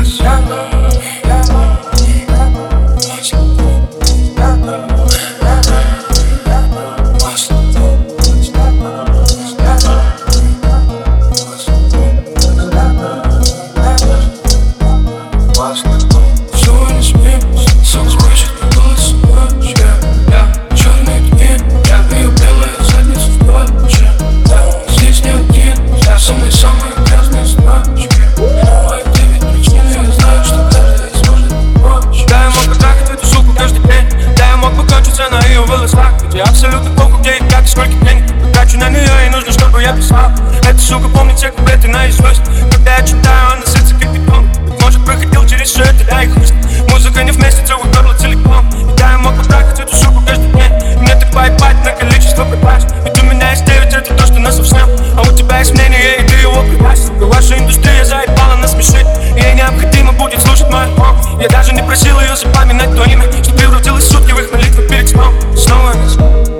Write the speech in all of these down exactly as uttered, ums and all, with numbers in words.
Я абсолютно похуй, где и как, и сколько денег потрачу на нее, и нужно, чтобы я писал. Эта сука помнит все куплеты наизусть. Когда я читаю, она сытся как бетон. Быть может, проходил через все это, да и хуй. Музыка не вместе, целую горло целиком. И да, я мог бы трахать эту суку каждый день. И мне так поебать на количество припас. Ведь у меня есть девять, это то, что нас совсем. А у тебя есть мнение, и ты его припас. Ваша индустрия заебала нас смешить, и ей необходимо будет слушать мой альбом. Я даже не просил ее запоминать то имя, что превратилось в сутки в их молитвы перед сном. Снова нас.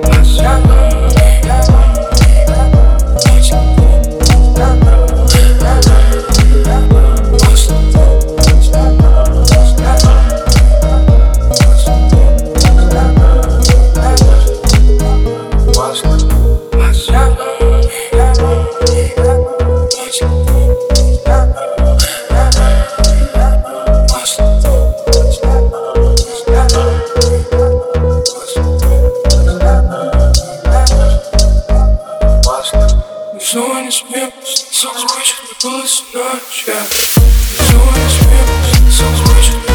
Снова не смеюсь, сон хочет, голос ночь. Снова не смеюсь, сон хочет.